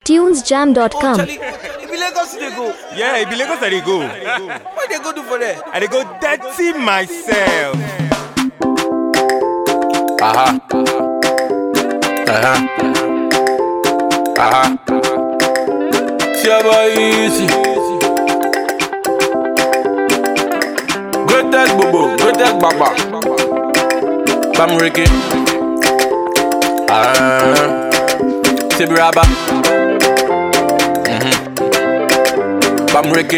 tunesjam.com. If Lagos they go. Yeah, it be Lagos that they go. What they go do for there? I they go dirty myself. Aha. Aha. Aha. Shabba easy. Good tag bobo, good tag baba. Bam Ricky. Tibraba. Bam Ricky.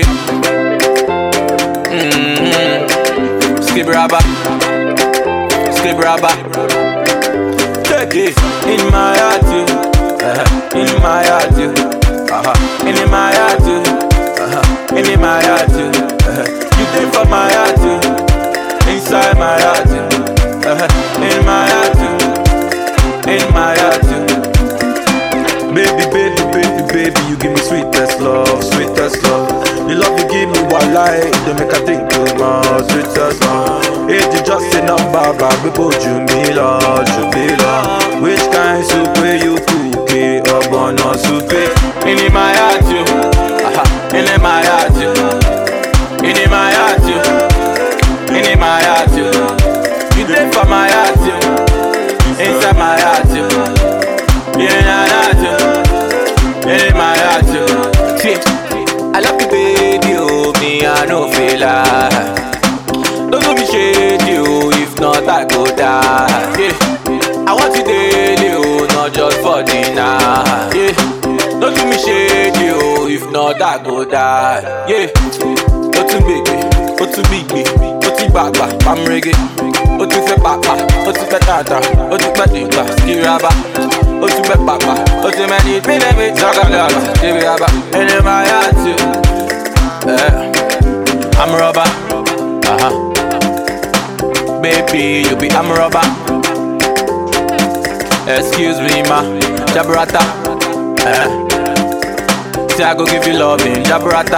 Skibraba. Skibraba. Take it in my heart, in my heart, in my heart, in my heart. You take for my heart, inside my heart, in my heart, in my heart. Baby, baby, baby, baby, you give me sweetest love, sweetest love. The love you give me while I don't make a think too much, sweetest love. Age is just a number, but people Jumila. Which kind soup where you cook it, or born or soup it? In my heart, you, in my heart, you, in my heart, you, in my heart, you. You take for my heart, you, inside my heart, you, in my heart, you, in my heart, you. See, I love you, baby, oh, me, I no feel like. Don't do me shady, oh, if not I go die. Yeah, I want you daily, oh, not just for dinner. Yeah, don't do me shady, oh, if not I go die. Yeah, go to baby, go to big, go to baba, bam reggae, go to fe papa, go to fe tata, go to batika, skiraba, go to fe papa, go to many, me, zagalaba, skiraba, and in my heart, I'm a rubber, baby, you be I'm a rubber. Excuse me, ma, Jabrata. Say I go give you love in Jabrata.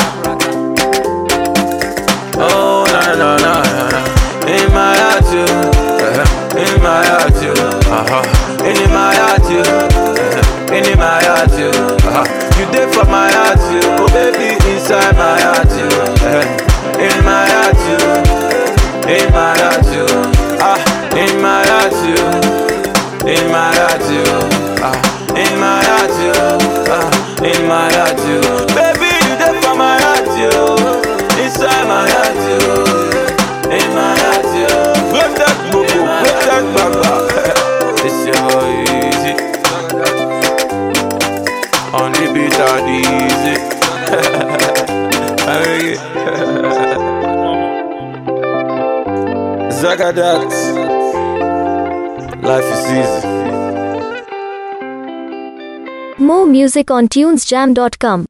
Oh, no. In my heart, you. In my heart, you. In my heart, you. In my heart, you. You there for my heart, you. Oh, baby, inside my heart, you. In my heart, you. In my heart, you, in my heart, you, in my heart, you, in my heart, you, in my heart, you. Baby, you there for my heart, you, inside my heart, you, in my heart, you. Break that bobo, break that baba. It's your boy easy. On the beat are easy. Zagadat, life is easy. More music on tunesjam.com.